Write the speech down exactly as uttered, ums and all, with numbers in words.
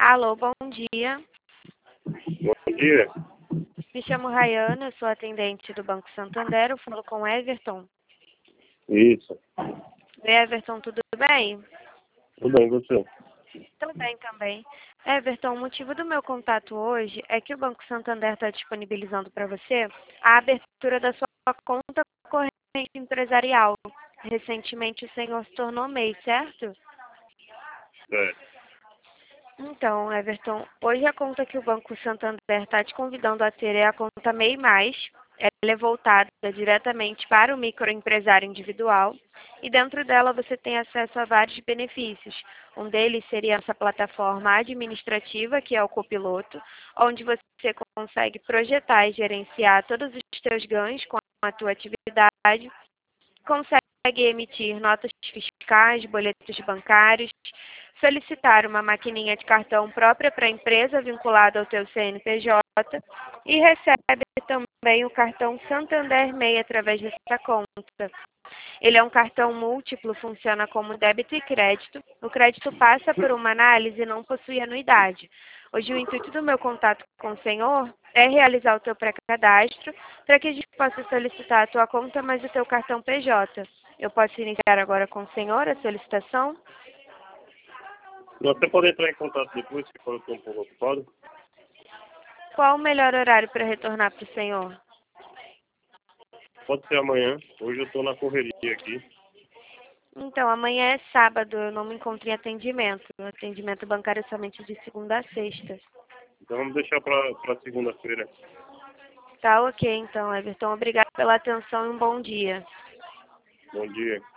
Alô, bom dia. Bom dia. Me chamo Rayana, eu sou atendente do Banco Santander, eu falo com o Everton. Isso. Oi, Everton, tudo bem? Tudo bem, você? Tudo bem também. Everton, o motivo do meu contato hoje é que o Banco Santander está disponibilizando para você a abertura da sua conta corrente empresarial. Recentemente o senhor se tornou M E I, certo? Certo. Então, Everton, hoje a conta que o Banco Santander está te convidando a ter é a conta M E I mais. Ela é voltada diretamente para o microempresário individual e dentro dela você tem acesso a vários benefícios. Um deles seria essa plataforma administrativa, que é o Copiloto, onde você consegue projetar e gerenciar todos os seus ganhos com a tua atividade, consegue emitir notas fiscais, boletos bancários, solicitar uma maquininha de cartão própria para a empresa vinculada ao teu C N P J e recebe também o cartão Santander M E I através dessa conta. Ele é um cartão múltiplo, funciona como débito e crédito. O crédito passa por uma análise e não possui anuidade. Hoje o intuito do meu contato com o senhor é realizar o teu pré-cadastro para que a gente possa solicitar a tua conta mais o teu cartão P J. Eu posso iniciar agora com o senhor a solicitação? Você pode entrar em contato depois, se for eu estou um pouco ocupado? Qual o melhor horário para retornar para o senhor? Pode ser amanhã. Hoje eu estou na correria aqui. Então, amanhã é sábado, eu não me encontro em atendimento. O atendimento bancário é somente de segunda a sexta. Então vamos deixar para segunda-feira. Tá ok, então, Everton. Obrigada pela atenção e um bom dia. Bom dia.